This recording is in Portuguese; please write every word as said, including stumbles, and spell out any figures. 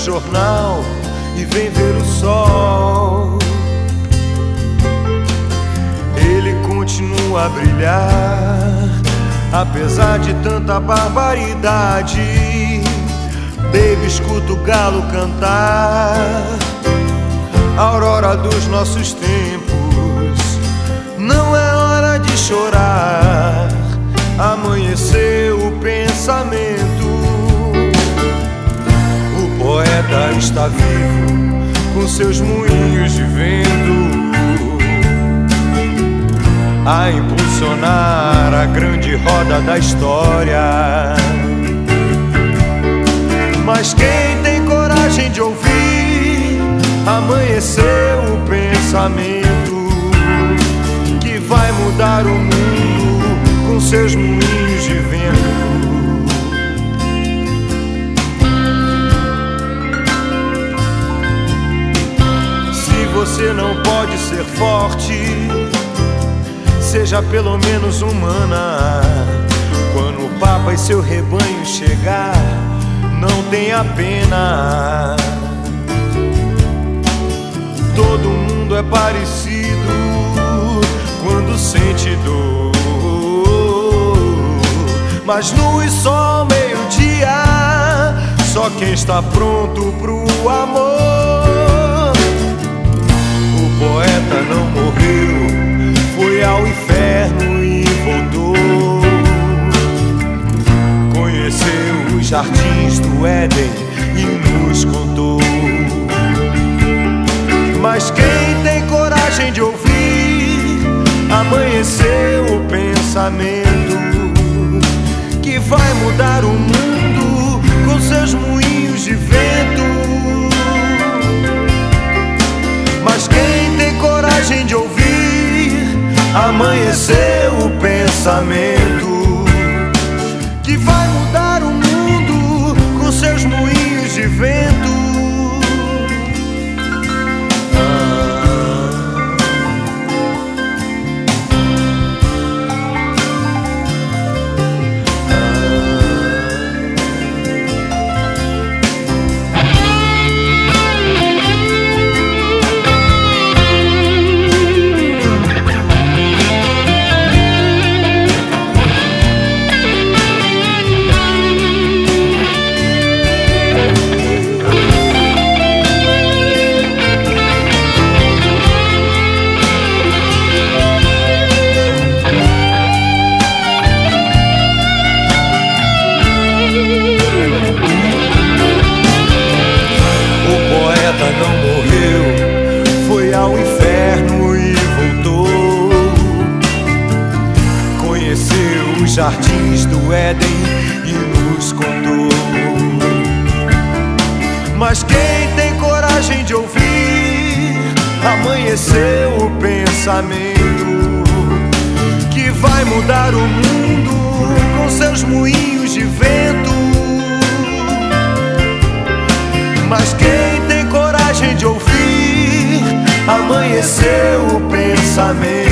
jornal e vem ver o sol. Ele continua a brilhar, apesar de tanta barbaridade. Baby, escuta o galo cantar, a aurora dos nossos tempos. Não é hora de chorar, amanheceu o pensamento. O poeta está vivo, com seus moinhos de vento, a impulsionar a grande roda da história. Mas quem tem coragem de ouvir, amanheceu o pensamento, que vai mudar o mundo com seus moinhos de vento. Se você não pode ser forte, seja pelo menos humana. Quando o Papa e seu rebanho chegar, não tenha pena. Todo mundo é parecido quando sente dor, mas no e só meio-dia, só quem está pronto pro amor. O poeta não morreu, foi ao inferno e voltou. Conheceu os jardins do Éden e nos contou. Mas quem tem coragem de ouvir, amanheceu o pensamento, que vai mudar o mundo com seus moinhos de vento. Mas quem tem coragem de ouvir, amanheceu o pensamento, que vai mudar o mundo com seus moinhos de vento. Não morreu, foi ao inferno e voltou. Conheceu os jardins do Éden e nos contou. Mas quem tem coragem de ouvir, amanheceu o pensamento, que vai mudar o mundo com seus moinhos de vento. Mas quem tem coragem de ouvir, amanheceu o pensamento,